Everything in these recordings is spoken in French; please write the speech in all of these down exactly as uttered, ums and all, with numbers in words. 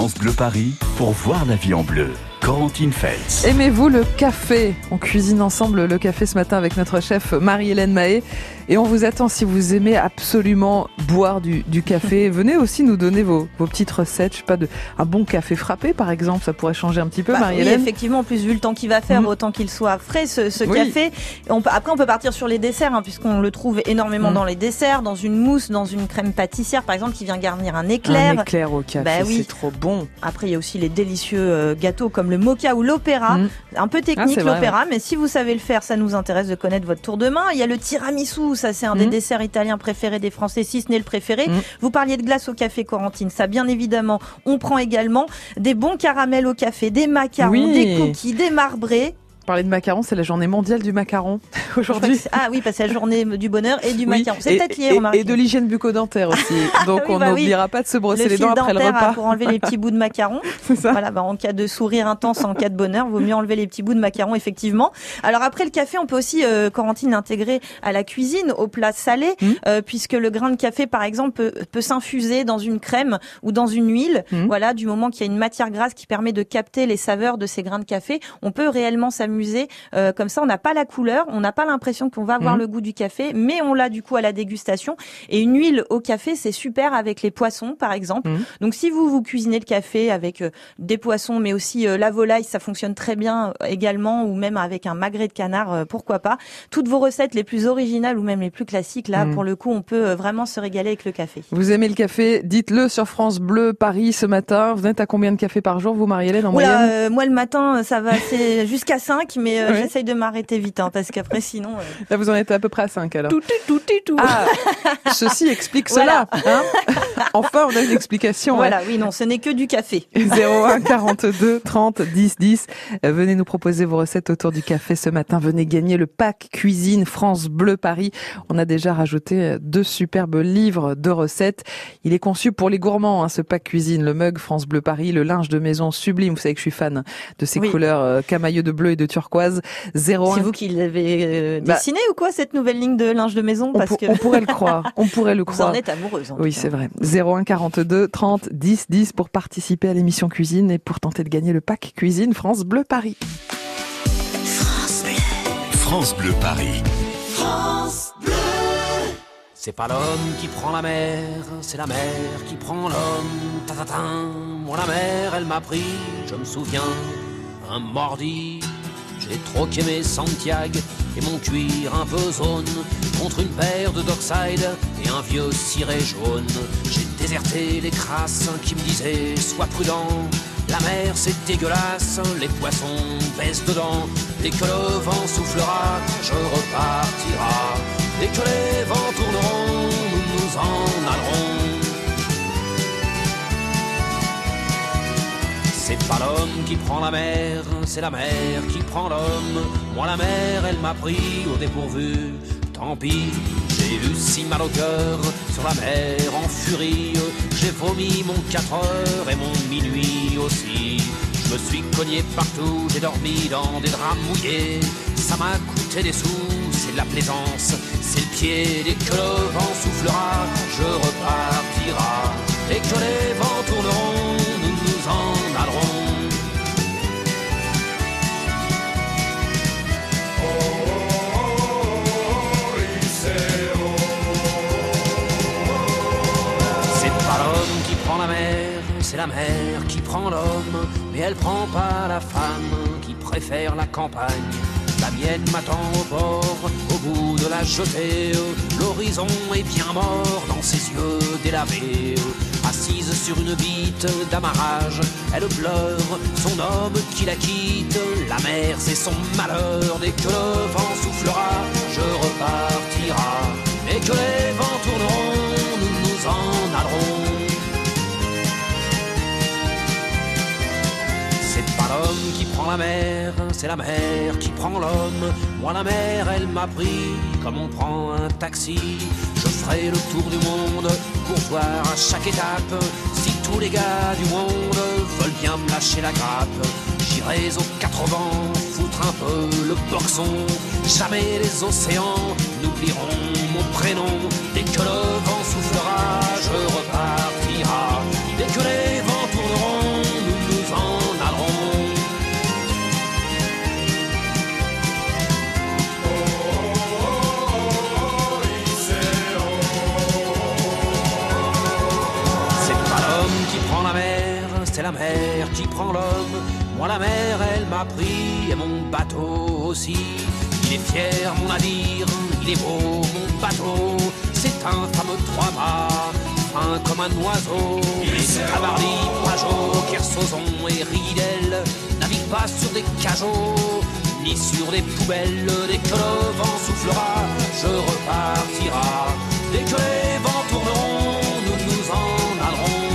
France Bleu Paris pour voir la vie en bleu. Corentine Feltz. Aimez-vous le café ? On cuisine ensemble le café ce matin avec notre chef Marie-Hélène Mahé. Et on vous attend si vous aimez absolument boire du, du café. Venez aussi nous donner vos, vos petites recettes. Je sais pas, de, un bon café frappé par exemple, ça pourrait changer un petit peu, bah, Marie-Hélène. Oui, effectivement, en plus vu le temps qu'il va faire, mmh. autant qu'il soit frais ce, ce oui. café. On peut, après on peut partir sur les desserts, hein, puisqu'on le trouve énormément mmh. dans les desserts, dans une mousse, dans une crème pâtissière par exemple qui vient garnir un éclair. Un éclair au café, bah, oui. c'est trop bon. Après il y a aussi les délicieux euh, gâteaux comme le mocha ou l'opéra. Mmh. Un peu technique ah, l'opéra, vrai, ouais. mais si vous savez le faire, ça nous intéresse de connaître votre tour de main. Il y a le tiramisu, ça c'est un mmh. des desserts italiens préférés des Français, si ce n'est le préféré. Mmh. Vous parliez de glace au café, Corentine, ça bien évidemment. On prend également des bons caramels au café, des macarons, oui. des cookies, des marbrés. Parler de macarons, c'est la journée mondiale du macaron aujourd'hui. Ah oui, parce que c'est la journée du bonheur et du oui. macaron. C'est et, peut-être lié, remarquez. Et de l'hygiène bucco-dentaire aussi. Donc oui, on bah n'oubliera oui. pas de se brosser le les dents après le repas. Pour enlever les petits bouts de macaron. C'est ça. Voilà, bah en cas de sourire intense, en cas de bonheur, vaut mieux enlever les petits bouts de macaron, effectivement. Alors après le café, on peut aussi, euh, Corentine, l'intégrer à la cuisine, aux plats salés, mmh. euh, puisque le grain de café, par exemple, peut, peut s'infuser dans une crème ou dans une huile. Mmh. Voilà, du moment qu'il y a une matière grasse qui permet de capter les saveurs de ces grains de café, on peut réellement s'amuser. Euh, Comme ça, on n'a pas la couleur, on n'a pas l'impression qu'on va avoir mmh. le goût du café, mais on l'a du coup à la dégustation. Et une huile au café, c'est super avec les poissons, par exemple. Mmh. Donc, si vous vous cuisinez le café avec euh, des poissons, mais aussi euh, la volaille, ça fonctionne très bien euh, également, ou même avec un magret de canard, euh, pourquoi pas. Toutes vos recettes les plus originales ou même les plus classiques, là, mmh. pour le coup, on peut euh, vraiment se régaler avec le café. Vous aimez le café ? Dites-le sur France Bleu Paris ce matin. Vous êtes à combien de cafés par jour, vous, Marie-Hélène, en Oula, moyenne ? euh, Moi, le matin, ça va, c'est jusqu'à cinq, mais euh, oui. j'essaye de m'arrêter vite, hein, parce qu'après, sinon... Euh... Là, vous en êtes à peu près à cinq, alors. Tout, tout, tout, tout. Ah, ceci explique cela. Hein enfin, on a une explication. Voilà, ouais. oui, non, ce n'est que du café. zéro un quarante-deux trente dix dix. Venez nous proposer vos recettes autour du café ce matin. Venez gagner le pack cuisine France Bleu Paris. On a déjà rajouté deux superbes livres de recettes. Il est conçu pour les gourmands, hein, ce pack cuisine. Le mug France Bleu Paris, le linge de maison sublime. Vous savez que je suis fan de ces oui. couleurs euh, camailleux de bleu et de turquoise. zéro un... C'est vous qui l'avez euh, dessiné bah, ou quoi, cette nouvelle ligne de linge de maison? Parce on, que... on pourrait le croire. On pourrait le croire. Vous en êtes amoureuse. En oui, c'est vrai. zéro un quarante-deux trente dix dix pour participer à l'émission cuisine et pour tenter de gagner le pack cuisine France Bleu Paris. France Bleu. France Bleu Paris. France Bleu. C'est pas l'homme qui prend la mer, c'est la mer qui prend l'homme. Ta-ta-ta. Moi la mer, elle m'a pris, je me souviens, un mardi. J'ai troqué mes Santiago et mon cuir un peu zone contre une paire de Dockside et un vieux ciré jaune. J'ai déserté les crasses qui me disaient sois prudent. La mer c'est dégueulasse, les poissons baissent dedans. Dès que le vent soufflera, je repartira. Dès que les vents tourneront, nous nous en allerons. C'est pas l'homme qui prend la mer, c'est la mer qui prend l'homme. Moi la mer, elle m'a pris au dépourvu. Tant pis, j'ai eu si mal au cœur sur la mer en furie. J'ai vomi mon quatre heures et mon minuit aussi. Je me suis cogné partout, j'ai dormi dans des draps mouillés. Ça m'a coûté des sous, c'est de la plaisance, c'est le pied. Dès que le vent soufflera, je repartira. Dès que les vents tourneront, nous nous en allerons. C'est la mer qui prend l'homme, mais elle prend pas la femme qui préfère la campagne. La mienne m'attend au port, au bout de la jetée. L'horizon est bien mort dans ses yeux délavés. Assise sur une bite d'amarrage, elle pleure son homme qui la quitte. La mer c'est son malheur, dès que le vent soufflera, je repartira. Dès que les vents tourneront, nous nous en allerons. L'homme qui prend la mer, c'est la mer qui prend l'homme. Moi la mer, elle m'a pris comme on prend un taxi. Je ferai le tour du monde pour voir à chaque étape si tous les gars du monde veulent bien me lâcher la grappe. J'irai aux quatre vents, foutre un peu le boxon. Jamais les océans n'oublieront mon prénom. Dès que le vent soufflera, je repartira. Dès que les vents tourneront, c'est la mer qui prend l'homme. Moi la mer elle m'a pris et mon bateau aussi. Il est fier mon navire, il est beau mon bateau. C'est un fameux trois-mâts, fin comme un oiseau. Et Tabarly, Pajot, Kersozon et Ridel naviguent pas sur des cajots ni sur des poubelles. Dès que le vent soufflera, je repartira. Dès que les vents tourneront, nous nous en allerons.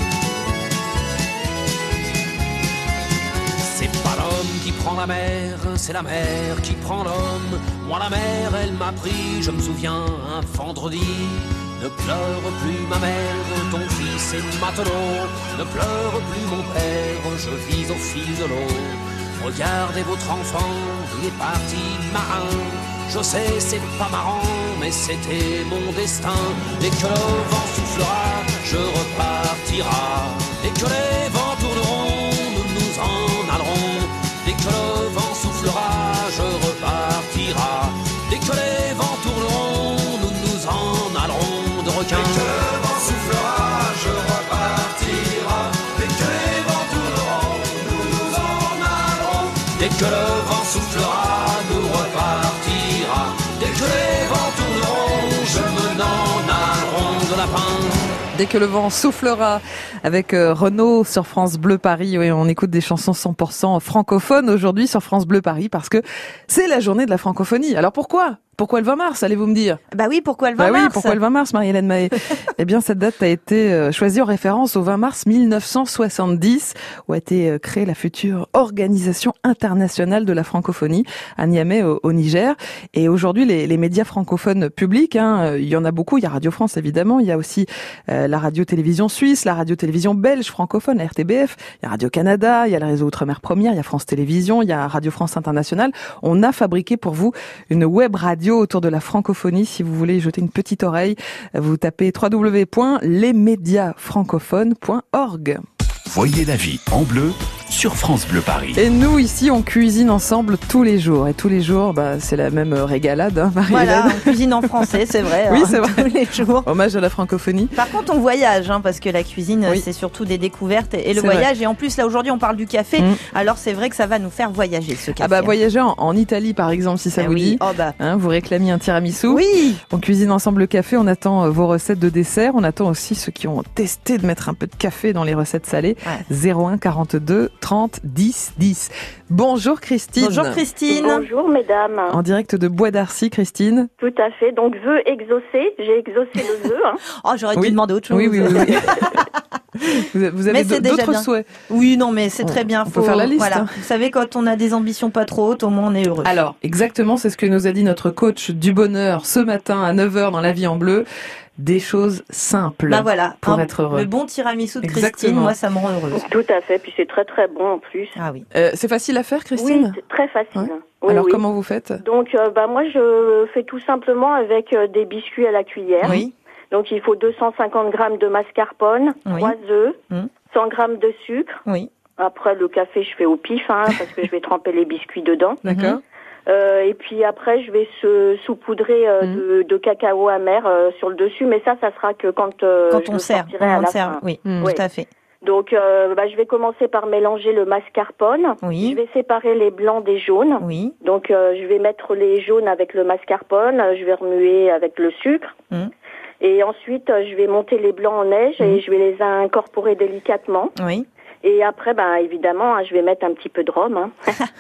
C'est pas l'homme qui prend la mer, c'est la mer qui prend l'homme. Moi la mer, elle m'a pris, je me souviens, un vendredi. Ne pleure plus ma mère, ton fils est matelot. Ne pleure plus mon père, je vis au fil de l'eau. Regardez votre enfant, il est parti marin. Je sais, c'est pas marrant, mais c'était mon destin. Dès que le vent soufflera, je repartira. Dès que les vents tourneront, nous nous en allerons. Dès que le vent soufflera, je repartira. Dès que les vents tourneront, nous nous en allerons de requins. Dès que le vent soufflera, je repartira. Dès que les vents tourneront, nous nous en allerons. Dès que le vent soufflera, nous repartira. Dès que les vents tourneront, je me n'en allerons de lapin. Dès que le vent soufflera, avec euh, Renaud sur France Bleu Paris. Oui, on écoute des chansons cent pour cent francophones aujourd'hui sur France Bleu Paris parce que c'est la journée de la francophonie. Alors pourquoi ? Pourquoi le vingt mars, allez-vous me dire ? Bah oui, pourquoi le vingt bah mars ? Oui, pourquoi le vingt mars, Marie-Hélène Mahé ? Eh bien, cette date a été euh, choisie en référence au vingt mars mille neuf cent soixante-dix, où a été euh, créée la future Organisation internationale de la francophonie à Niamey, au, au Niger. Et aujourd'hui, les, les médias francophones publics, hein, il y en a beaucoup. Il y a Radio France, évidemment. Il y a aussi euh, la radio-télévision suisse, la radio-télévision belge francophone, la R T B F. Il y a Radio-Canada, il y a le réseau Outre-mer Première, il y a France Télévisions, il y a Radio France Internationale. On a fabriqué pour vous une web radio autour de la francophonie. Si vous voulez y jeter une petite oreille, vous tapez w w w point les médias francophones point org. Voyez la vie en bleu sur France Bleu Paris. Et nous, ici, on cuisine ensemble tous les jours. Et tous les jours, bah, c'est la même régalade, hein, Marie-Hélène. Voilà, on cuisine en français, c'est vrai. Oui, hein, c'est vrai. Tous les jours. Hommage à la francophonie. Par contre, on voyage, hein, parce que la cuisine, Oui. c'est surtout des découvertes et le C'est voyage. vrai. Et en plus, là, aujourd'hui, on parle du café. Mm. Alors, c'est vrai que ça va nous faire voyager, ce café. Ah bah, voyager en, en Italie, par exemple, si ça Eh vous oui. dit. Oh bah. Hein, vous réclamiez un tiramisu. Oui. On cuisine ensemble le café, on attend euh, vos recettes de dessert, on attend aussi ceux qui ont testé de mettre un peu de café dans les recettes salées. Ouais. zéro un quarante-deux trente dix dix. Bonjour Christine. Bonjour Christine. Bonjour mesdames. En direct de Bois d'Arcy, Christine. Tout à fait. Donc vœu exaucé. J'ai exaucé le vœu. Hein. Oh, j'aurais Oui. dû demander autre chose. Oui, oui, oui. oui. vous avez, vous avez Mais c'est déjà d'autres bien. souhaits. Oui, non, mais c'est On- très bien. on peut faire la liste, Voilà. hein. Vous savez, quand on a des ambitions pas trop hautes, au moins on est heureux. Alors, exactement, c'est ce que nous a dit notre coach du bonheur ce matin à neuf heures dans La Vie en Bleu. Des choses simples Bah voilà. pour Un- être heureux. Le bon tiramisu de Christine, Exactement. moi, ça me rend heureuse. Tout à fait. Puis c'est très très bon en plus. Ah oui. Euh, c'est facile à faire, Oui, Christine ? c'est très facile. Ouais. Oui, Alors, oui. comment vous faites ? Donc euh, bah moi je fais tout simplement avec euh, des biscuits à la cuillère. Oui. Donc il faut deux cent cinquante grammes de mascarpone, Oui. trois œufs, Mm. cent grammes de sucre. Oui. Après le café je fais au pif hein, parce que je vais tremper les biscuits dedans. D'accord. Euh, et puis après, je vais se saupoudrer euh, Mhm. de, de cacao amer euh, sur le dessus, mais ça, ça sera que quand, euh, Quand je on le sert, sortirai quand à on le la sert. fin. Oui, Mm. Oui. tout à fait. Donc, euh, bah, je vais commencer par mélanger le mascarpone. Oui. Je vais séparer les blancs des jaunes. Oui. Donc, euh, je vais mettre les jaunes avec le mascarpone. euh, Je vais remuer avec le sucre. Mhm. Et ensuite, euh, je vais monter les blancs en neige Mhm. et je vais les incorporer délicatement. Oui. Et après, bah, évidemment, hein, je vais mettre un petit peu de rhum. Hein.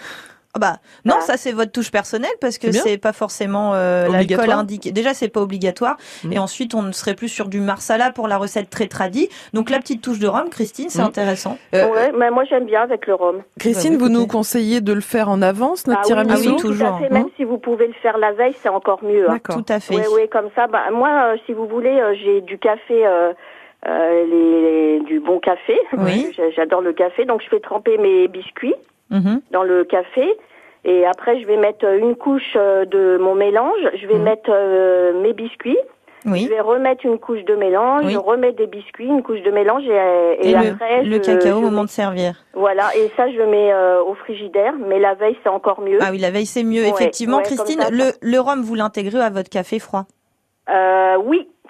Ah bah non, Voilà. ça c'est votre touche personnelle parce que C'est bien. c'est pas forcément euh, Obligatoire. l'alcool indiqué. Déjà c'est pas obligatoire Mm. et ensuite on ne serait plus sur du marsala pour la recette très tradie. Donc la petite touche de rhum, Christine, c'est Mm. intéressant. Euh, Ouais, mais moi, j'aime bien avec le rhum. Christine, Bah, vous écoutez. nous conseillez de le faire en avance, notre Ah oui, tiramisu Ah oui, tout toujours. à fait. Hein Même si vous pouvez le faire la veille, c'est encore mieux. Hein. D'accord. Tout à fait. Oui, oui, comme ça. Bah, moi, euh, si vous voulez, euh, j'ai du café, euh, euh, les, du bon café. Oui. J'a- J'adore le café, donc je fais tremper mes biscuits Mhm. dans le café. Et après, je vais mettre une couche euh, de mon mélange. Je vais Mhm. mettre euh, mes biscuits. Oui. Je vais remettre une couche de mélange. Oui. Je remets des biscuits, une couche de mélange. Et, et Et, après, le, le je- cacao au je moment mets- de servir. Voilà. Et ça, je le mets euh, au frigidaire. Mais la veille, c'est encore mieux. Ah oui, la veille c'est mieux. Ouais, Effectivement, ouais, comme Christine, ça, ça- le, le rhum vous l'intégrez à votre café froid. Euh, oui,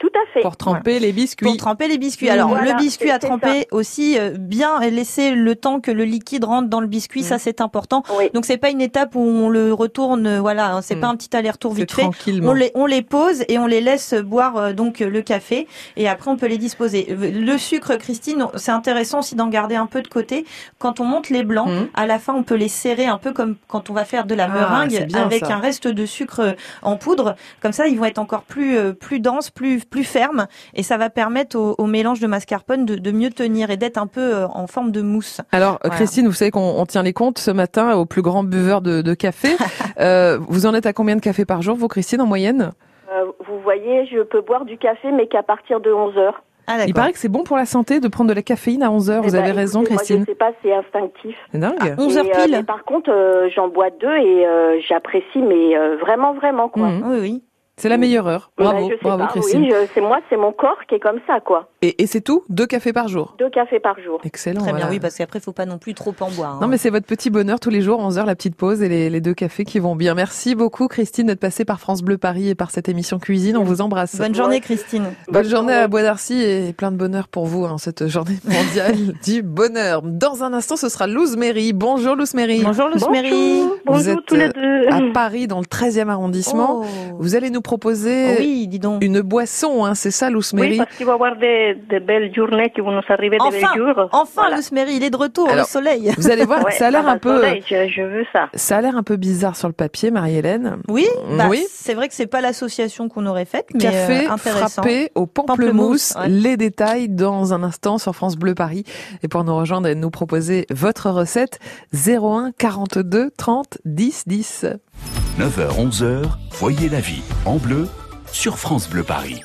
tout à fait. Pour tremper les biscuits. Pour tremper les biscuits. Alors, Voilà, le biscuit c'est- à c'est tremper ça. aussi, euh, bien laisser le temps que le liquide rentre dans le biscuit, Mm. ça c'est important. Oui. Donc c'est pas une étape où on le retourne, euh, voilà, hein, c'est Mm. pas un petit aller-retour C'est vite fait. tranquillement. On les, on les pose et on les laisse boire euh, donc euh, le café et après on peut les disposer. Euh, Le sucre, Christine, c'est intéressant aussi d'en garder un peu de côté. Quand on monte les blancs, Mm. à la fin on peut les serrer un peu comme quand on va faire de la Ah, meringue c'est bien, avec ça. un reste de sucre en poudre. Comme ça, ils vont être encore plus euh, plus denses, plus plus fermes et ça va permettre au, au mélange de mascarpone de, de mieux tenir et d'être un peu euh, en forme de mousse. Alors, Voilà. Christine, vous savez qu'on on tient les comptes ce matin au plus grand buveur de, de café. euh, vous en êtes à combien de cafés par jour, vous, Christine, en moyenne? Euh, vous voyez, je peux boire du café, mais qu'à partir de onze heures. Ah Il d'accord. paraît que c'est bon pour la santé de prendre de la caféine à onze heures. Eh Vous ben, avez raison, écoutez, Christine. Moi, je sais pas, c'est instinctif. C'est dingue. onze heures Et, euh, pile. mais par contre, euh, j'en bois deux et euh, j'apprécie, mais euh, vraiment, vraiment, quoi. Mhm. Oui oui. C'est la meilleure heure. Ben, Bravo, je sais bravo, pas, Christine. Oui, je- c'est moi, c'est mon corps qui est comme ça, quoi. Et, et c'est tout? Deux cafés par jour? Deux cafés par jour. Excellent. Très bien, voilà. oui, parce qu'après, faut pas non plus trop en boire. hein. Non, mais c'est votre petit bonheur tous les jours, onze heures, la petite pause et les, les deux cafés qui vont bien. Merci beaucoup, Christine, d'être passée par France Bleu Paris et par cette émission Cuisine. On vous embrasse. Bonne journée, Christine. Bonne journée à Bois d'Arcy et plein de bonheur pour vous, hein, cette journée mondiale du bonheur. Dans un instant, ce sera Luz Méry. Bonjour, Luz Méry. Bonjour, Luce Méry. Bonjour, Vous bonjour êtes tous les euh, deux. à Paris, dans le treizième arrondissement. Oh. Vous allez nous proposer Oui, dis donc. une boisson, hein, c'est ça, Luz Oui, Méry? parce qu'il va y avoir des, des belles journées qui vont nous arriver, des Enfin, belles jours. Enfin, Voilà. Luce Méry, il est de retour, Alors, le soleil. Vous allez voir, Ouais, ça a l'air ah bah, un peu, soleil, je, je veux ça. ça a l'air un peu bizarre sur le papier, Marie-Hélène. Oui, bah, Oui. c'est vrai que c'est pas l'association qu'on aurait faite, mais Café euh, intéressant. frappé au pamplemousse. Pamplemousse, ouais. Les détails dans un instant sur France Bleu Paris. Et pour nous rejoindre et nous proposer votre recette, zéro un quarante-deux trente dix dix. neuf heures onze heures, voyez la vie en bleu sur France Bleu Paris.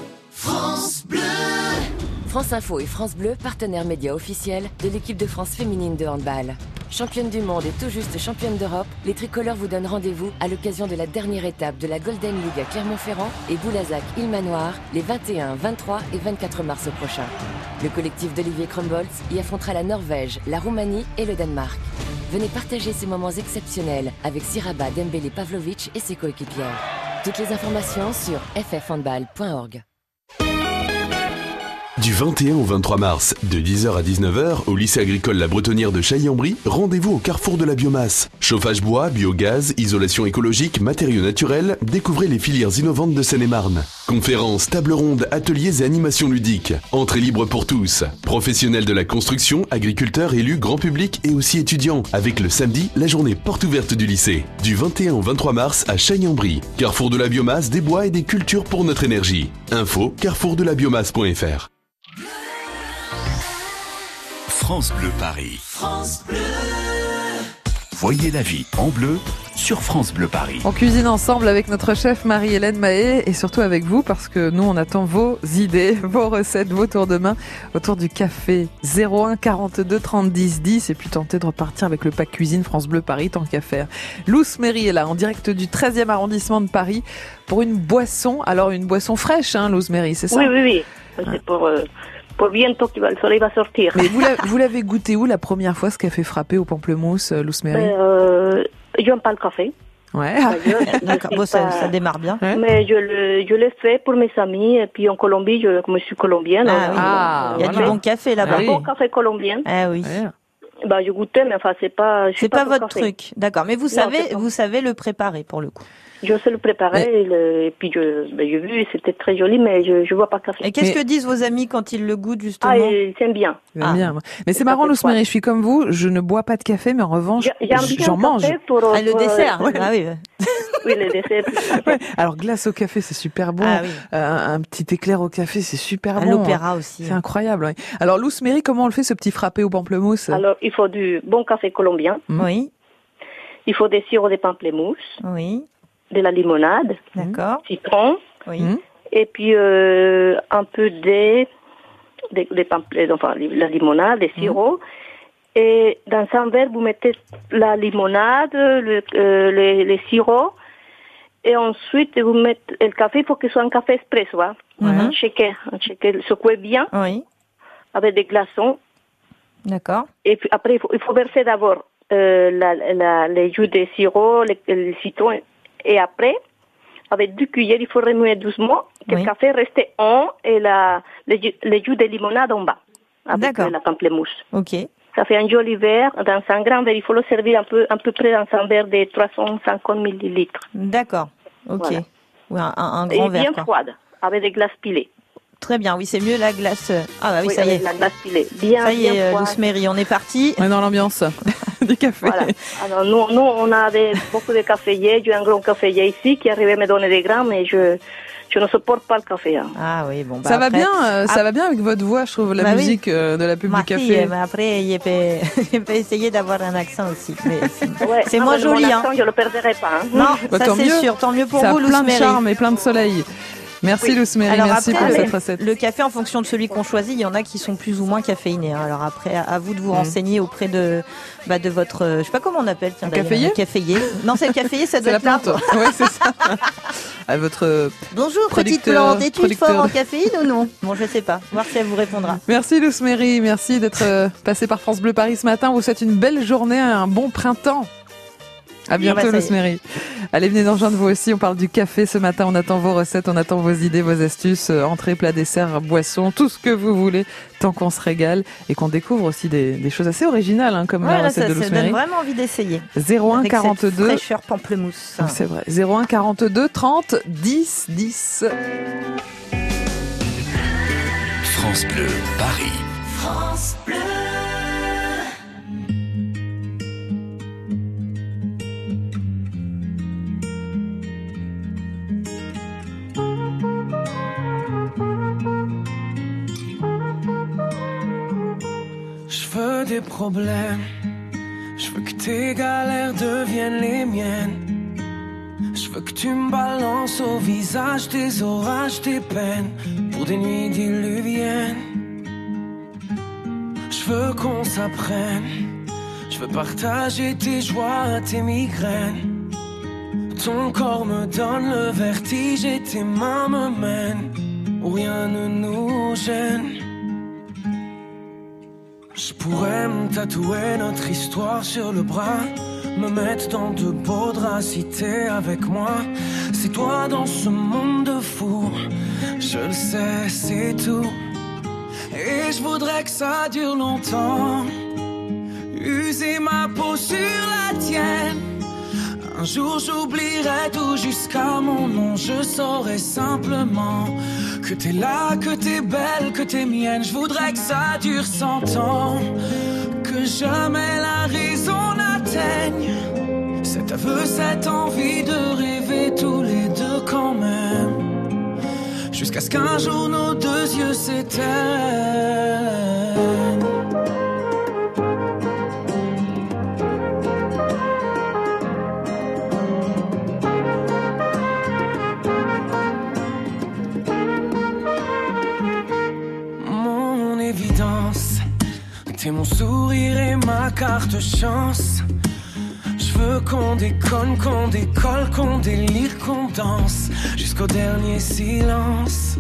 France Bleu. France Info et France Bleu, partenaires médias officiels de l'équipe de France féminine de handball. Championne du monde et tout juste championne d'Europe, les tricolores vous donnent rendez-vous à l'occasion de la dernière étape de la Golden League à Clermont-Ferrand et Boulazac-Ilmanoir les vingt et un, vingt-trois et vingt-quatre mars prochains. Le collectif d'Olivier Krumbolz y affrontera la Norvège, la Roumanie et le Danemark. Venez partager ces moments exceptionnels avec Siraba Dembélé Pavlovic et ses coéquipières. Toutes les informations sur f f handball point org. Du vingt et un au vingt-trois mars, de dix heures à dix-neuf heures, au lycée agricole La Bretonnière de Chailly-en-Brie, rendez-vous au carrefour de la biomasse. Chauffage bois, biogaz, isolation écologique, matériaux naturels, découvrez les filières innovantes de Seine-et-Marne. Conférences, tables rondes, ateliers et animations ludiques. Entrée libre pour tous. Professionnels de la construction, agriculteurs, élus, grand public et aussi étudiants. Avec le samedi, la journée porte ouverte du lycée. Du vingt et un au vingt-trois mars à Chailly-en-Brie. Carrefour de la biomasse, des bois et des cultures pour notre énergie. Info carrefour de la biomasse point f r. France Bleu Paris. France Bleu. Voyez la vie en bleu sur France Bleu Paris. On cuisine ensemble avec notre chef Marie-Hélène Mahé et surtout avec vous parce que nous on attend vos idées, vos recettes, vos tours de main autour du café. Zéro un quarante-deux trente dix dix et puis tenter de repartir avec le pack cuisine France Bleu Paris tant qu'à faire. Luz Méry est là en direct du treizième arrondissement de Paris pour une boisson. Alors une boisson fraîche, hein, Luz Méry, c'est ça? Oui, oui, oui. C'est pour, euh, pour bientôt que le soleil va sortir. Mais vous, la- vous l'avez goûté où la première fois ce café frappé au pamplemousse, Luz Méry? Euh, j'aime pas le café. Ouais. d'ailleurs. Je D'accord, suis bon, ça, pas- ça démarre bien. Ouais. Mais je le, je l'ai fait pour mes amis. Et puis en Colombie, je, comme je suis colombienne. Ah, oui. Ah, Il y a voilà. du bon café là-bas. Ah Un oui. bon café colombien. Ah oui. Ouais. Bah, je goûtais, mais enfin, c'est pas. je suis C'est pas pour votre café. truc. D'accord. Mais vous Non, savez, c'est pas. vous savez le préparer pour le coup. Je sais le préparer. Et, le- et puis, je, ben, j'ai vu, c'était très joli, mais je, je vois pas café. Et qu'est-ce Mais- que disent vos amis quand ils le goûtent justement? Ah, ils aiment bien. J'aime Ah. bien. Mais c'est Ça marrant, fait Luz froid. Méry, je suis comme vous, je ne bois pas de café, mais en revanche, J'ai- J'aime bien j'en le mange. café pour, Ah, le pour- dessert. ouais. Ah oui. Oui, le dessert. Ouais. Alors glace au café, c'est super bon. Ah oui. Euh, un, un petit éclair au café, c'est super À bon. l'opéra aussi. C'est incroyable. Ouais. Alors Luz Méry, comment on le fait ce petit frappé au pamplemousse? Alors, il faut du bon café colombien. Oui. Il faut des sirops de pamplemousse, Oui. de la limonade, D'accord. citron, Oui. Mhm. et puis euh, un peu de, de, de pamplemousse, enfin la limonade, des sirops. Et dans un verre, vous mettez la limonade, le, euh, les, les sirops, et ensuite vous mettez le café. Il faut que ce soit un café espresso, hein. Mhm. Un shaker, un shaker secoué bien Oui. avec des glaçons. D'accord. Et puis après, il faut, il faut verser d'abord euh, la, la, les jus de sirop, le, le citron, et après, avec deux cuillères, il faut remuer doucement, que Oui. le café reste en et la, le, jus- le jus de limonade en bas, avec D'accord. la pamplemousse. Ok. Ça fait un joli verre dans un grand verre. Il faut le servir un peu, à peu près dans un verre de trois cent cinquante millilitres. D'accord. Ok. Voilà. Oui, un, un Et grand bien verre, quoi. froide, avec des glaces pilées. Très bien. Oui, c'est mieux la glace. Ah bah oui, ça y avec est. la glace pilée. Bien, Ça y bien est, euh, froide. Lousmeri, on est parti. On est dans l'ambiance du café. Voilà. Alors, nous, nous, on a des, beaucoup de caféiers. J'ai un grand caféier ici qui arrive à me donner des grammes et je, je ne supporte pas le café. Hein. Ah oui, bon. Bah Ça va après- bien, euh, ça Ah, va bien avec votre voix, je trouve, la Bah oui. musique euh, de la pub ma du fille, café. euh, mais après, il peut, il peut essayer d'avoir un accent aussi. Mais c'est Ouais. c'est Ah, moins mais joli, mon hein. accent, je le perdrai pas. Hein. Non, Bah, ça tant c'est mieux. sûr. Tant mieux pour Ça a vous, plein de Lousmeri. charme et plein de soleil. Merci Oui. Lousmeri, Alors merci après, pour le- cette recette. Le café, en fonction de celui qu'on choisit, il y en a qui sont plus ou moins caféinés. hein. Alors après, à à vous de vous Mm. renseigner auprès de, bah, de votre, euh, je sais pas comment on appelle, tiens, Un d'ailleurs, caféier un caféier. Non, c'est le caféier, ça C'est doit la être là. plante. Oui, c'est ça. À votre. euh, Bonjour, petite Producteur- plante. Es-tu producteur. fort en caféine ou non? Bon, je sais pas. Voir si elle vous répondra. Merci Lousmeri, merci d'être euh, passé par France Bleu Paris ce matin. On vous souhaite une belle journée, un bon printemps. À bientôt bah, ça y est. Lousmeri. Allez, venez nous rejoindre vous aussi. On parle du café ce matin. On attend vos recettes, on attend vos idées, vos astuces, euh, entrées, plats, desserts, boissons, tout ce que vous voulez, tant qu'on se régale et qu'on découvre aussi des, des choses assez originales, hein, comme Ouais, la là, recette ça, de ça donne Lousmeri. vraiment envie d'essayer. zéro un Avec cette quarante-deux. fraîcheur pamplemousse. Oui, c'est vrai. zéro un quarante-deux trente dix dix. France Bleu, Paris. France Bleu. Je veux des problèmes, je veux que tes galères deviennent les miennes. Je veux que tu me balances au visage tes orages, tes peines, pour des nuits diluviennes. Je veux qu'on s'apprenne, je veux partager tes joies, tes migraines. Ton corps me donne le vertige et tes mains me mènent où rien ne nous gêne. Je pourrais me tatouer notre histoire sur le bras, me mettre dans de beaux draps si t'es avec moi. C'est toi dans ce monde de fou, je le sais, c'est tout. Et je voudrais que ça dure longtemps, user ma peau sur la tienne. Un jour j'oublierai tout jusqu'à mon nom, je saurai simplement que t'es là, que t'es belle, que t'es mienne. Je voudrais que ça dure cent ans, que jamais la raison n'atteigne cet aveu, cette envie de rêver tous les deux quand même, jusqu'à ce qu'un jour nos deux yeux s'éteignent. Mon évidence, t'es mon sourire et ma carte chance. Je veux qu'on déconne, qu'on décolle, qu'on délire, qu'on danse jusqu'au dernier silence.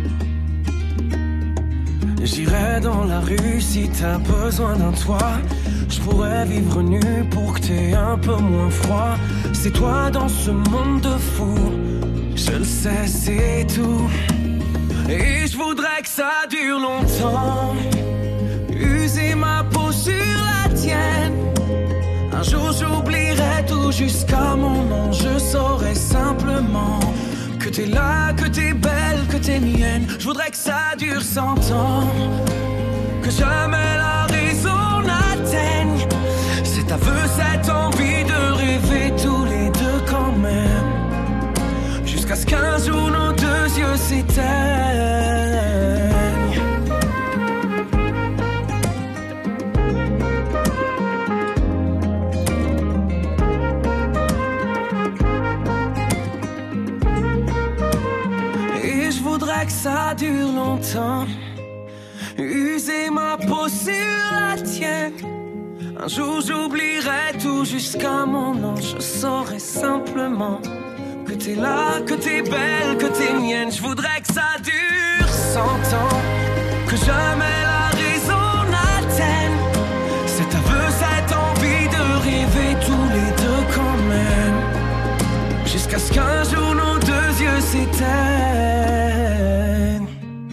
J'irai dans la rue si t'as besoin d'un toit. Je pourrais vivre nu pour que t'aies un peu moins froid. C'est toi dans ce monde de fous, je le sais, c'est tout. Et je voudrais que ça dure longtemps, user ma peau sur la tienne. Un jour j'oublierai tout jusqu'à mon nom, je saurai simplement que t'es là, que t'es belle, que t'es mienne. Je voudrais que ça dure cent ans, que jamais la raison n'atteigne cet aveu, cette envie de rêver tous les deux quand même, jusqu'à ce qu'un jour nos deux yeux s'éteignent. Et je voudrais que ça dure longtemps, user ma peau sur la tienne. Un jour j'oublierai tout jusqu'à mon nom, je saurai simplement que t'es là, que t'es belle, que t'es mienne. Je voudrais que ça dure cent ans, que jamais la raison n'atteigne cet aveu, cette envie de rêver tous les deux quand même, jusqu'à ce qu'un jour nos deux L'Occitane.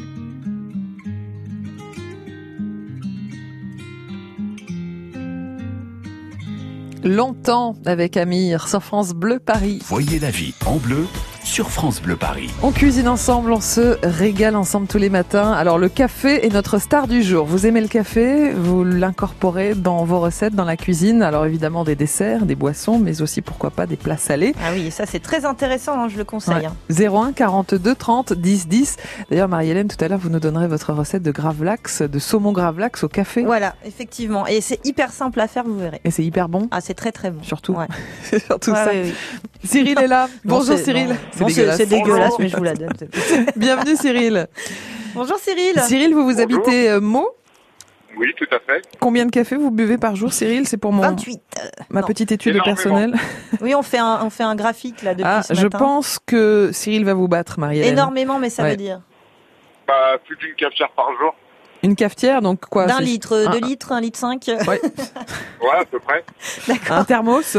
Longtemps avec Amir sur France Bleu Paris. Voyez la vie en bleu sur France Bleu Paris. On cuisine ensemble, on se régale ensemble tous les matins. Alors le café est notre star du jour. Vous aimez le café, vous l'incorporez dans vos recettes, dans la cuisine. Alors évidemment des desserts, des boissons, mais aussi pourquoi pas des plats salés. Ah oui, ça c'est très intéressant, hein, je le conseille. Ouais. Hein. zéro un quarante-deux trente dix dix. D'ailleurs Marie-Hélène, tout à l'heure vous nous donnerez votre recette de gravlax, de saumon gravlax au café. Voilà, effectivement. Et c'est hyper simple à faire, vous verrez. Et c'est hyper bon. Ah, c'est très très bon. Surtout. Ouais. C'est surtout Ouais, ça. oui, oui. Cyril est là. Bonjour c'est- Cyril. non. C'est Non, c'est dégueulasse. c'est dégueulasse, mais je vous la donne. Bienvenue Cyril. Bonjour Cyril. Cyril, vous vous Bonjour. habitez euh, Meaux. Oui, tout à fait. Combien de café vous buvez par jour, Cyril? C'est pour mon vingt-huit. Euh, ma non. petite étude Énormément. personnelle. Oui, on fait un, on fait un graphique là depuis Ah, ce je matin. pense que Cyril va vous battre, Marie-Hélène. Énormément, mais ça Ouais. veut dire Pas plus d'une cafetière par jour. Une cafetière, donc quoi? d'un c'est- litre, un, deux litres, un litre cinq. Ouais. Ouais, à peu près. Un thermos.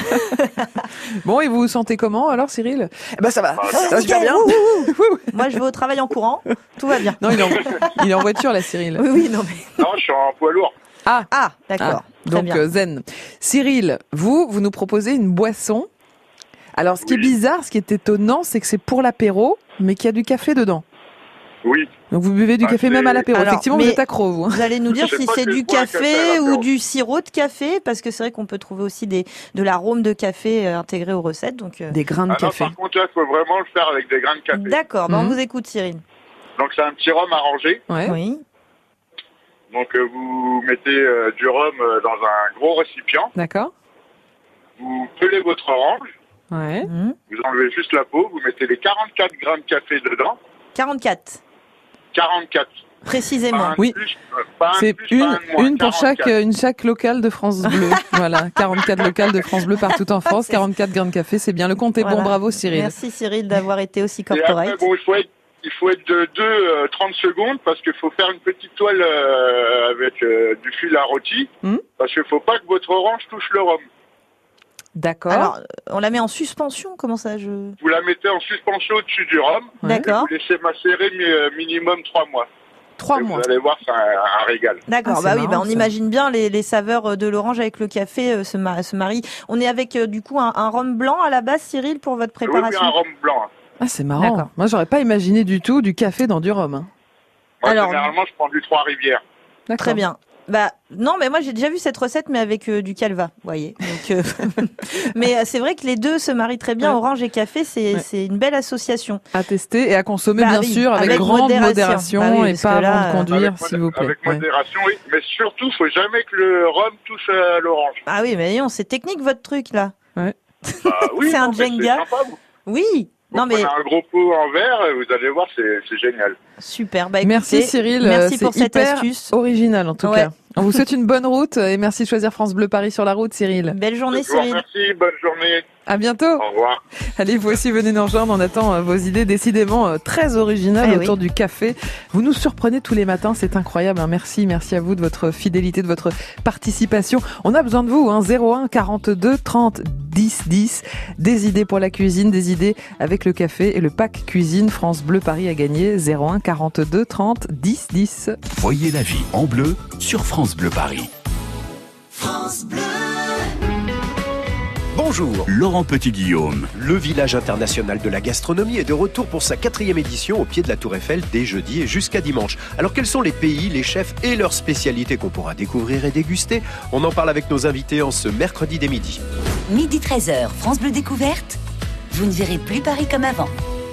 Bon, et vous vous sentez comment alors, Cyril? Eh ben ça va, ça va super bien. Moi, je vais au travail en courant. Tout va bien. Non, il est, en, il est en voiture là, Cyril. Oui, oui, non mais. Non, je suis en poids lourd. Ah, Ah, d'accord. ah, Très donc bien. euh, zen. Cyril, vous, vous nous proposez une boisson. Alors, ce qui est bizarre, ce qui est étonnant, c'est que c'est pour l'apéro, mais qu'il y a du café dedans. Oui. Donc vous buvez du Ah, café c'est- même à l'apéro. Alors, Effectivement, vous mais- êtes accro, vous. Vous allez nous dire Je sais si pas c'est que du je bois un café à café l'apéro. ou du sirop de café, parce que c'est vrai qu'on peut trouver aussi des, de l'arôme de café euh, intégré aux recettes. Donc, euh, Des grains de Ah non, café. par contre, là, il faut vraiment le faire avec des grains de café. D'accord, ben, Mhm. on vous écoute, Cyril. Donc, c'est un petit rhum arrangé. Ouais. Oui. Donc, euh, vous mettez euh, du rhum euh, dans un gros récipient. D'accord. Vous pelez votre orange. Ouais. Mhm. Vous enlevez juste la peau. Vous mettez les quarante-quatre grammes de café dedans. quarante-quatre, quarante-quatre. précisément. Pas un Oui. plus, euh, pas un C'est plus, pas une, un moins, une pour chaque, quarante-quatre. une chaque locale de France Bleu. Voilà, quarante-quatre locales de France Bleu partout en France, quarante-quatre grains de café, c'est bien. Le compte est Voilà. bon, bravo Cyril. Merci Cyril d'avoir été aussi Et après, corporate. bon, il faut être, il faut être de deux euh, trente secondes parce qu'il faut faire une petite toile euh, avec euh, du fil à rôti. Hmm. Parce qu'il faut pas que votre orange touche le rhum. D'accord. Alors, euh, on la met en suspension, comment ça je... Vous la mettez en suspension au-dessus du rhum. Ouais. D'accord, Vous laissez macérer mi- euh, minimum trois mois. Trois Et mois. Vous allez voir, c'est un, un régal. d'accord. Ah, c'est bah oui, bah marrant, on ça. imagine bien les, les saveurs de l'orange avec le café euh, se, ma- se marient. On est avec euh, du coup un, un rhum blanc à la base, Cyril, pour votre Oui, préparation. oui, un rhum blanc. hein. Ah, c'est marrant. D'accord. Moi, j'aurais pas imaginé du tout du café dans du rhum. hein. Moi, Alors- généralement, je prends du Trois-Rivières. D'accord. Très bien. Bah non, mais moi j'ai déjà vu cette recette, mais avec euh, du calva, vous voyez. Donc, euh, mais euh, c'est vrai que les deux se marient très bien, Ouais. orange et café, c'est Ouais. c'est une belle association. À tester et à consommer, Bah bien oui, sûr, avec, avec grande modération, modération. Bah oui, et parce pas que là, avant de euh, conduire, Avec s'il mod- vous plaît. Avec Ouais. modération, oui. Mais surtout, faut jamais que le rhum touche à l'orange. Ah oui, mais non, c'est technique votre truc là. Ah oui, C'est un non, mais Jenga. sympa, vous. Oui. Vous Non mais prenez un gros pot en verre, et vous allez voir, c'est c'est génial. super. Bah, Merci écoutez, Cyril, Merci c'est pour cette hyper astuce. original en tout Ouais. cas. On vous souhaite une bonne route et merci de choisir France Bleu Paris sur la route, Cyril. Belle journée, Je vous Cyril. remercie, bonne journée. À bientôt. Au revoir. Allez, vous aussi, venez nous rejoindre. On attend euh, vos idées décidément euh, très originales Eh autour oui. du café. Vous nous surprenez tous les matins, c'est incroyable. hein. Merci, merci à vous de votre fidélité, de votre participation. On a besoin de vous, hein. zéro un quarante-deux trente dix dix. Des idées pour la cuisine, des idées avec le café et le pack cuisine France Bleu Paris a gagné. zéro un quarante-deux trente dix dix. Voyez la vie en bleu sur France Bleu Paris. France Bleu. Bonjour. Laurent Petit-Guillaume. Le village international de la gastronomie est de retour pour sa quatrième édition au pied de la Tour Eiffel dès jeudi et jusqu'à dimanche. Alors quels sont les pays, les chefs et leurs spécialités qu'on pourra découvrir et déguster? On en parle avec nos invités en ce mercredi dès midi. Midi treize heures, France Bleu Découverte. Vous ne verrez plus Paris comme avant.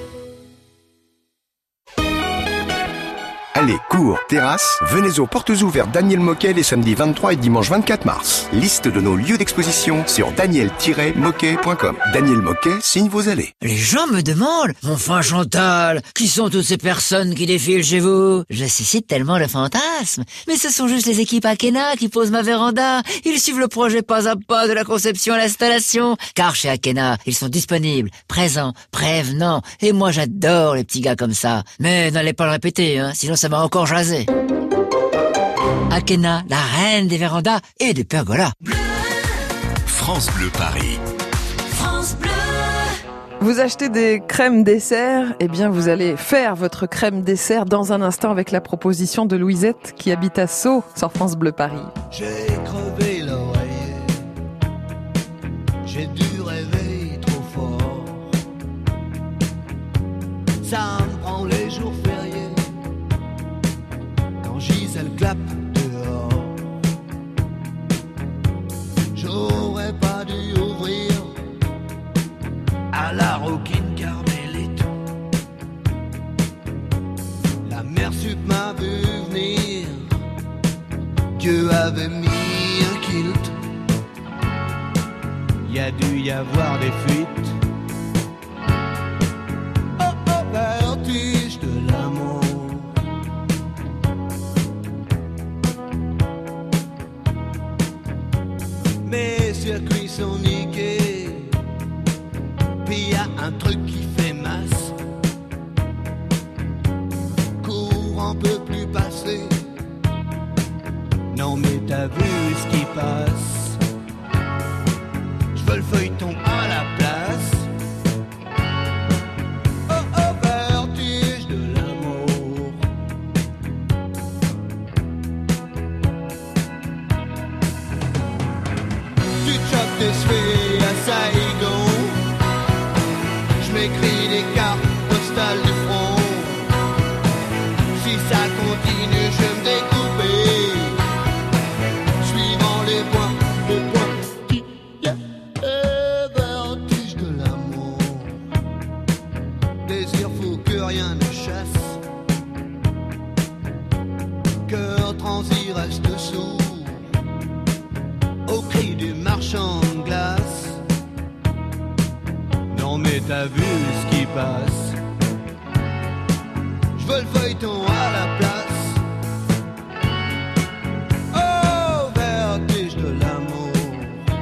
Allez, cours, terrasse, venez aux portes ouvertes Daniel Moquet les samedis vingt-trois et dimanche vingt-quatre mars. Liste de nos lieux d'exposition sur daniel tiret moquet point com. Daniel Moquet signe vos allées. Les gens me demandent, mon fin Chantal, qui sont toutes ces personnes qui défilent chez vous? Je suscite tellement le fantasme. Mais ce sont juste les équipes Akena qui posent ma véranda. Ils suivent le projet pas à pas de la conception à l'installation. Car chez Akena, ils sont disponibles, présents, prévenants. Et moi j'adore les petits gars comme ça. Mais n'allez pas le répéter, hein, sinon ça m'a encore jasé. Akena, la reine des vérandas et des pergolas. France Bleu Paris. France Bleu. Vous achetez des crèmes dessert, eh bien vous allez faire votre crème dessert dans un instant avec la proposition de Louisette qui habite à Sceaux sur France Bleu Paris. J'ai crevé l'oreiller, j'ai dû rêver trop fort. Ça me prend les jours fériés, quand Gisèle clappe dehors. J'aurais pas dû ouvrir à la roquine Carmélite. La mère sup m'a vu venir, Dieu avait mis un kilt. Y a dû y avoir des fuites. Oh oh, vertige de l'amour. Mes circuits sont niqués, puis y a un truc qui fait masse. Courant peut plus passer. Non mais t'as vu ce qui passe. Je veux le feuilleton à la place. Oh oh, vertige de l'amour. Tu chopes des cheveux à Saigon. Je m'écris des cartes postales du front. Si ça continue, je vais me découper. Suivant les points, les points qui y a le vertige de l'amour. Désir fou que rien ne chasse. Cœur transi reste sourd au cri du marchand de glace. Non mais t'as vu ce qui passe. Je veux le feuilleton à la place. Oh, vertige de l'amour.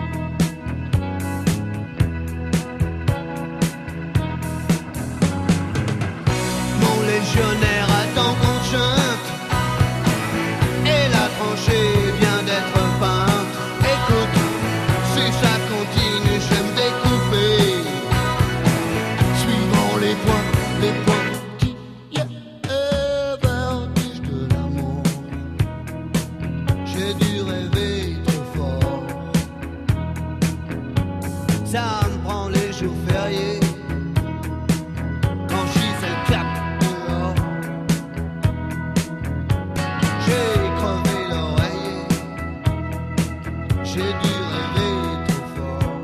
Mon légionnaire attend qu'on chante, et la tranchée vient d'être peinte. Écoute, si ça continue, je vais me découper. Suivant les points, les points. Ça me prend les jours fériés, quand Gisèle clappe dehors. J'ai crevé l'oreiller, j'ai dû rêver trop fort.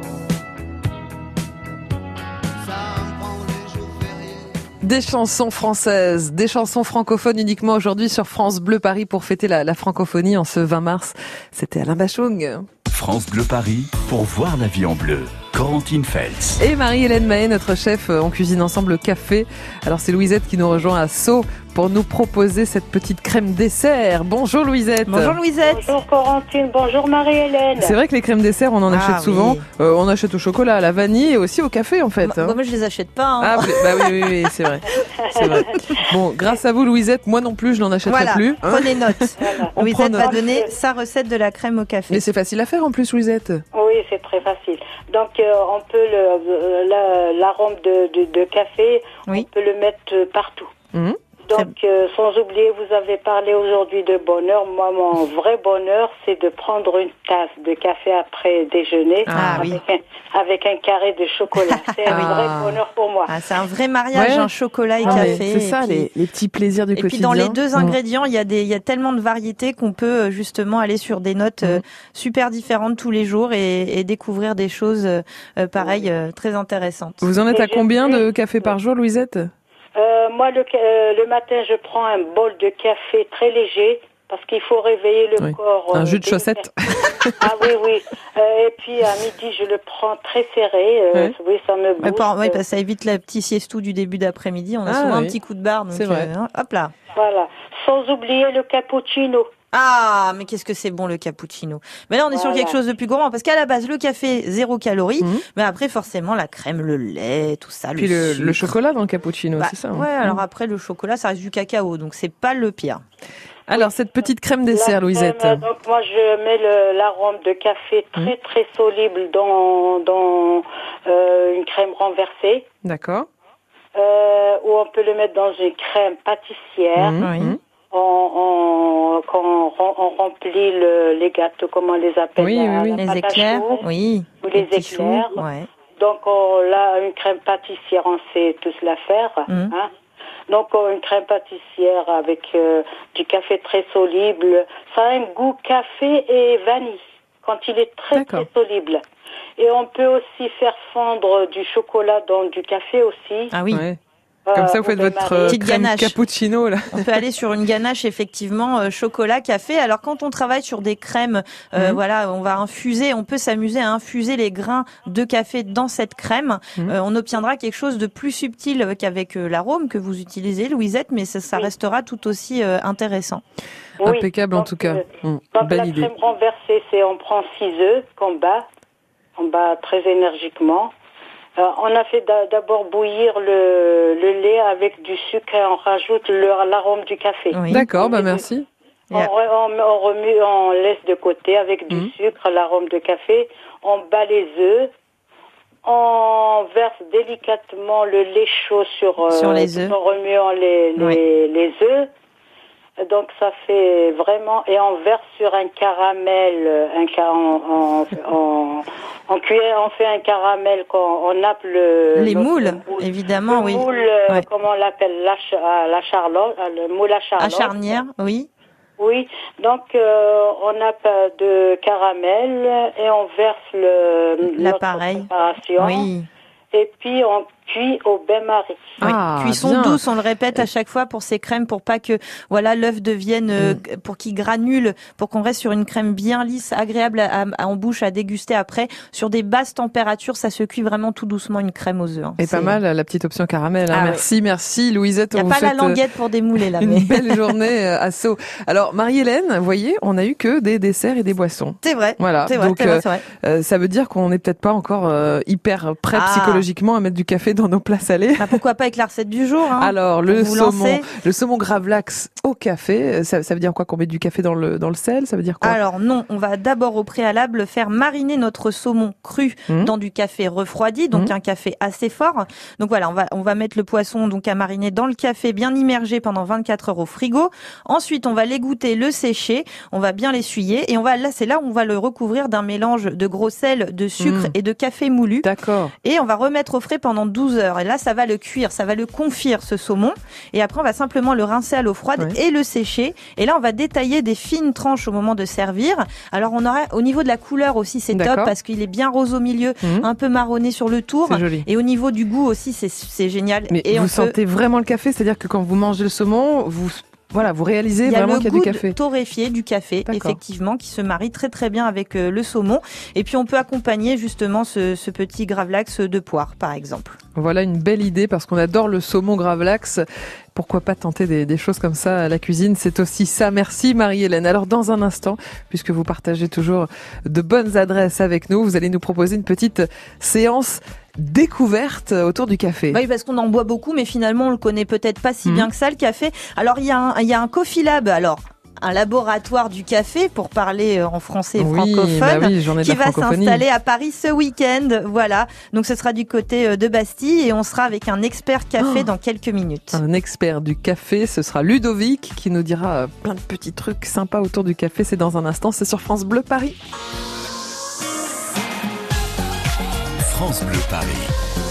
Ça me prend les jours fériés. Des chansons françaises, des chansons francophones uniquement aujourd'hui sur France Bleu Paris pour fêter la, la francophonie en ce vingt mars. C'était Alain Bachung. France Bleu Paris pour voir la vie en bleu. Corentine Feltz. Et Marie-Hélène Mahé, notre chef, on cuisine ensemble le café. Alors c'est Louisette qui nous rejoint à Sceaux pour nous proposer cette petite crème dessert. Bonjour Louisette. Bonjour Louisette. Bonjour Corentine, bonjour Marie-Hélène. C'est vrai que les crèmes dessert, on en Ah, achète souvent. oui. Euh, on achète au chocolat, à la vanille et aussi au café en fait. Moi, hein. moi je les achète pas. Hein. Ah bah oui, oui, oui, c'est vrai. C'est vrai. Bon, grâce à vous Louisette, moi non plus, je n'en achèterai Voilà, plus. hein. prenez note. Voilà. On Louisette prend va note. donner sa recette de la crème au café. Mais c'est facile à faire en plus Louisette. Oui, c'est très facile. Donc, euh, on peut le, la- l'arôme de, de, de café, Oui. on peut le mettre partout. Mmh. Donc, euh, sans oublier, vous avez parlé aujourd'hui de bonheur. Moi, mon vrai bonheur, c'est de prendre une tasse de café après déjeuner Ah, avec, oui. un, avec un carré de chocolat. C'est un Ah. vrai bonheur pour moi. Ah, c'est un vrai mariage, Ouais. un chocolat et Non, mais café. c'est ça, et puis- les, les petits plaisirs du Et puis quotidien. dans les deux Mmh. ingrédients, il y a des, il y a tellement de variétés qu'on peut euh, justement aller sur des notes euh, super différentes tous les jours et, et découvrir des choses euh, euh, pareilles euh, très intéressantes. Vous en êtes à Et je combien sais- de café par jour Louisette? Euh, moi, le, ca- euh, le matin, je prends un bol de café très léger parce qu'il faut réveiller le Oui. corps. Un euh, jus de dès- chaussette. Ah oui, oui. Euh, et puis à midi, je le prends très serré. Euh, Ouais. Oui, ça me Ouais, booste. par- ouais, parce que ça évite la petite siestou du début d'après-midi. On a Ah, souvent un oui. petit coup de barre. donc, C'est vrai. euh, hop là. Voilà. Sans oublier le cappuccino. Ah, mais qu'est-ce que c'est bon le cappuccino. Mais là, on est sur Voilà. quelque chose de plus gourmand parce qu'à la base, le café, zéro calorie. Mhm. Mais après, forcément, la crème, le lait, tout ça, Puis le le, sucre. le chocolat dans le cappuccino, Bah, c'est ça. hein. Ouais, alors après, le chocolat, ça reste du cacao, donc c'est pas le pire. Alors, cette petite crème dessert, La Louisette. crème, donc moi je mets le- l'arôme de café très Mmh. très soluble dans, dans euh, une crème renversée. D'accord. Euh, ou on peut le mettre dans une crème pâtissière. Mmh. Oui. On, on, quand on, rem- on remplit le, les gâteaux, comment on les appelle Oui, la- oui, oui. la Les pâte à éclairs, choux, oui. ou les petits choux, éclairs. ouais. Donc on, là, une crème pâtissière, on sait tous la faire. Mhm. Hein. Donc on- une crème pâtissière avec euh, du café très soluble. Ça a un goût café et vanille quand il est très très soluble. Et on peut aussi faire fondre du chocolat dans du café aussi. Ah oui. Ouais. Comme ça, vous faites votre euh, Petite crème ganache. cappuccino, là. On peut aller sur une ganache, effectivement, euh, chocolat, café. Alors, quand on travaille sur des crèmes, euh, Mhm. voilà, on va infuser, on peut s'amuser à infuser les grains de café dans cette crème. Mhm. Euh, on obtiendra quelque chose de plus subtil qu'avec euh, l'arôme que vous utilisez, Louisette, mais ça, ça restera tout aussi euh, intéressant. Oui, Impeccable, en donc, tout cas. euh, Mmh, Donc belle la idée. crème renversée, c'est on prend six œufs qu'on bat, on bat très énergiquement. Euh, on a fait d'a- d'abord bouillir le, le lait avec du sucre et on rajoute le- l'arôme du café. D'accord, bah merci. On, re- on, on remue, on laisse de côté avec du Mhm. sucre, l'arôme de café. On bat les œufs. On verse délicatement le lait chaud sur, euh, Sur les œufs. en remuant les, les, Oui. les œufs. Donc ça fait vraiment, et on verse sur un caramel, un ca- on, on, on, on cuit, on fait un caramel quand on nappe le Les notre moules, évidemment, le oui. moule, euh, Ouais. comment on l'appelle, la, ch- à la charlotte, à le moule à À charlotte. charnière, oui. Oui, donc euh, on nappe de caramel et on verse le notre L'appareil. préparation. Oui. Et puis on cuit au bain-marie. Oui. Ah, Cuisson bien. douce, on le répète à chaque fois pour ces crèmes, pour pas que voilà l'œuf devienne, euh, Mm. pour qu'il granule, pour qu'on reste sur une crème bien lisse, agréable à, à- en bouche à déguster après. Sur des basses températures, ça se cuit vraiment tout doucement une crème aux œufs. hein. Et C'est- pas mal, la petite option caramel. hein. Ah ouais. Merci, merci, Louisette. Il n'y a on pas vous la souhaite, euh, languette pour démouler là. Une mais- belle journée euh, à Sceaux. Alors, Marie-Hélène, vous voyez, on a eu que des desserts et des boissons. C'est vrai. Voilà. C'est vrai, Donc, c'est vrai, euh, c'est vrai. euh, ça veut dire qu'on n'est peut-être pas encore euh, hyper prêt Ah. psychologiquement à mettre du café dans nos plats salés. Bah, pourquoi pas avec la recette du jour hein, Alors, le pour vous saumon, lancer. le saumon gravlax au café, ça, ça veut dire quoi? Qu'on met du café dans le, dans le sel? Ça veut dire quoi? Alors non, on va d'abord au préalable faire mariner notre saumon cru Mmh. dans du café refroidi, donc Mmh. un café assez fort. Donc voilà, on va on va mettre le poisson donc à mariner dans le café bien immergé pendant vingt-quatre heures au frigo. Ensuite, on va l'égoutter, le sécher, on va bien l'essuyer et on va là c'est là où on va le recouvrir d'un mélange de gros sel, de sucre Mmh. et de café moulu. D'accord. Et on va remettre au frais pendant douze heures. Et là, ça va le cuire, ça va le confire, ce saumon. Et après, on va simplement le rincer à l'eau froide Ouais. et le sécher. Et là, on va détailler des fines tranches au moment de servir. Alors, on aura, au niveau de la couleur aussi, c'est top D'accord. parce qu'il est bien rose au milieu, Mhm. un peu marronné sur le tour. C'est joli. Et au niveau du goût aussi, c'est, c'est génial. Mais et vous on peut- sentez vraiment le café? C'est-à-dire que quand vous mangez le saumon, vous, voilà, vous réalisez Il y a vraiment le qu'il y a goût du café. de torréfié du café, D'accord. effectivement, qui se marie très très bien avec euh, le saumon. Et puis on peut accompagner justement ce, ce petit gravlax de poire, par exemple. Voilà une belle idée parce qu'on adore le saumon gravlax. Pourquoi pas tenter des, des choses comme ça à la cuisine? C'est aussi ça. Merci Marie-Hélène. Alors dans un instant, puisque vous partagez toujours de bonnes adresses avec nous, vous allez nous proposer une petite séance découverte autour du café. Oui, parce qu'on en boit beaucoup, mais finalement on le connaît peut-être pas si Mhm. bien que ça, le café. Alors il y a un, il y a un Coffee Lab, alors un laboratoire du café pour parler euh, en français Oui, francophone, bah oui, journée de qui la va francophonie. s'installer à Paris ce week-end. Voilà, donc ce sera du côté euh, de Bastille et on sera avec un expert café Oh. dans quelques minutes. Un expert du café, ce sera Ludovic qui nous dira euh, plein de petits trucs sympas autour du café. C'est dans un instant, c'est sur France Bleu Paris. France Bleu Paris.